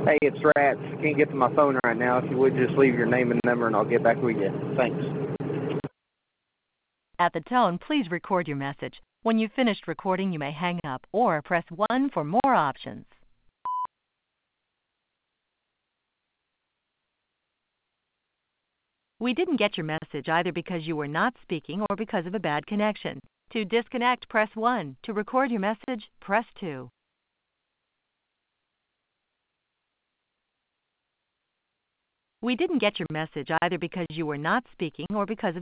Hey, it's Rats. Can't get to my phone right now. If you would just leave your name and number and I'll get back with you. Thanks. At the tone, please record your message. When you've finished recording, you may hang up or press 1 for more options. We didn't get your message either because you were not speaking or because of a bad connection. To disconnect, press 1. To record your message, press 2. We didn't get your message either because you were not speaking or because of